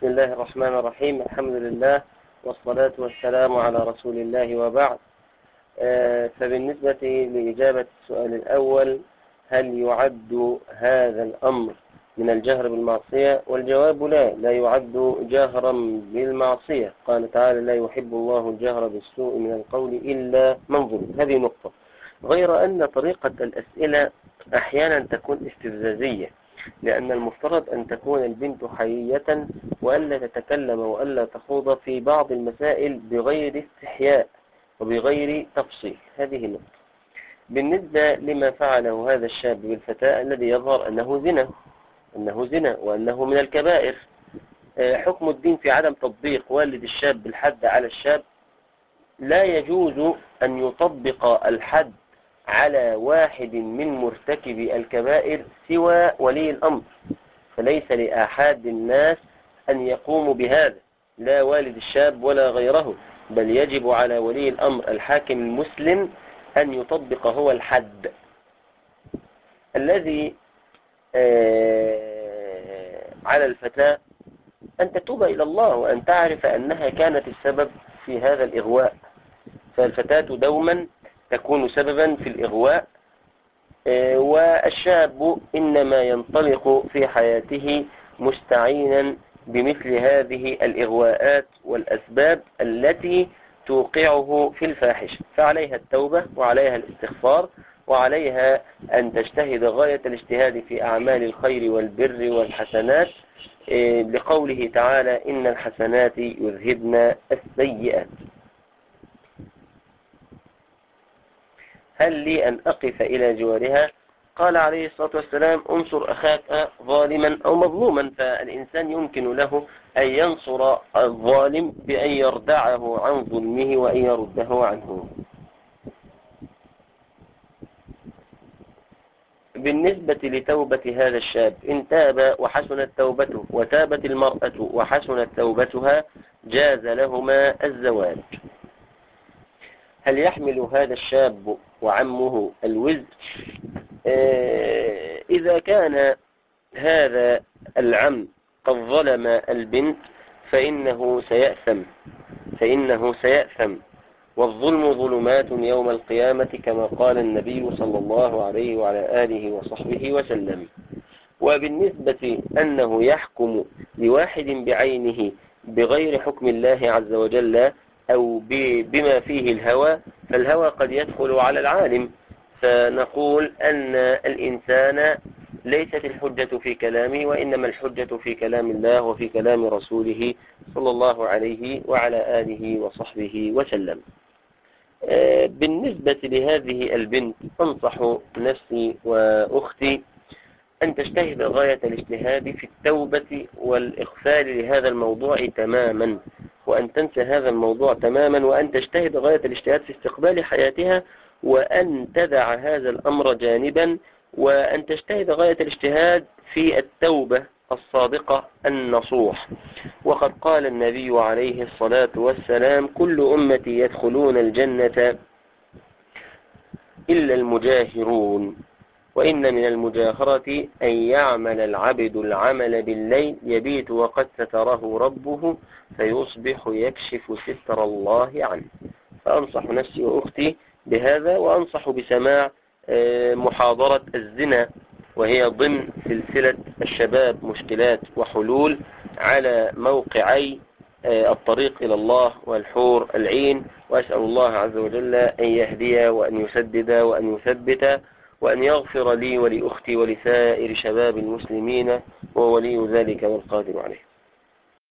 بسم الله الرحمن الرحيم. الحمد لله والصلاة والسلام على رسول الله وبعد. فبالنسبة لإجابة السؤال الأول، هل يعد هذا الأمر من الجهر بالمعصية؟ والجواب لا يعد جهرا بالمعصية. قال تعالى: لا يحب الله الجهر بالسوء من القول إلا من ظلم. هذه نقطة. غير أن طريقة الأسئلة أحيانا تكون استفزازية، لأن المفترض أن تكون البنت حيية وألا تتكلم وألا تخوض في بعض المسائل بغير استحياء وبغير تفصيل. هذه نقطة. بالنسبة لما فعله هذا الشاب بالفتاة الذي يظهر أنه زنا وأنه من الكبائر، حكم الدين في عدم تطبيق والد الشاب بالحد على الشاب. لا يجوز أن يطبق الحد على واحد من مرتكبي الكبائر سوى ولي الأمر، فليس لأحد الناس أن يقوموا بهذا، لا والد الشاب ولا غيره، بل يجب على ولي الأمر الحاكم المسلم أن يطبق هو الحد الذي على الفتاة أن تتوب إلى الله وأن تعرف أنها كانت السبب في هذا الإغواء. فالفتاة دوما تكون سببا في الإغواء، والشاب إنما ينطلق في حياته مستعينا بمثل هذه الإغواءات والأسباب التي توقعه في الفاحشة، فعليها التوبة وعليها الاستغفار وعليها أن تجتهد غاية الاجتهاد في أعمال الخير والبر والحسنات، لقوله تعالى: إن الحسنات يذهبن السيئات. هل لي أن أقف إلى جوارها؟ قال عليه الصلاة والسلام: انصر أخاك ظالما أو مظلوما. فالإنسان يمكن له أن ينصر الظالم بأن يردعه عن ظلمه وأن يرده عنه. بالنسبة لتوبة هذا الشاب، إن تاب وحسنت توبته وتابت المرأة وحسنت توبتها جاز لهما الزواج. هل يحمل هذا الشاب وعمه الوزر؟ إذا كان هذا العم قد ظلم البنت فإنه سيأثم، والظلم ظلمات يوم القيامة، كما قال النبي صلى الله عليه وعلى آله وصحبه وسلم. وبالنسبة أنه يحكم لواحد بعينه بغير حكم الله عز وجل أو بما فيه الهوى، فالهوى قد يدخل على العالم، فنقول أن الإنسان ليست الحجة في كلامه، وإنما الحجة في كلام الله وفي كلام رسوله صلى الله عليه وعلى آله وصحبه وسلم. بالنسبة لهذه البنت، أنصح نفسي وأختي أن تجتهد غاية الاجتهاد في التوبة والإغفال لهذا الموضوع تماما، وأن تنسى هذا الموضوع تماما، وأن تجتهد غاية الاجتهاد في استقبال حياتها، وأن تدع هذا الأمر جانبا، وأن تجتهد غاية الاجتهاد في التوبة الصادقة النصوح. وقد قال النبي عليه الصلاة والسلام: كل أمتي يدخلون الجنة إلا المجاهرون، وإن من المجاهرة أن يعمل العبد العمل بالليل يبيت وقد ستره ربه فيصبح يكشف ستر الله عنه. فأنصح نفسي وأختي بهذا، وأنصح بسماع محاضرة الزنا، وهي ضمن سلسلة الشباب مشكلات وحلول على موقعي الطريق إلى الله والحور العين. وأسأل الله عز وجل أن يهدي وأن يسدد وأن يثبت وأن يغفر لي ولأختي ولسائر شباب المسلمين، وولي ذلك والقادر عليه.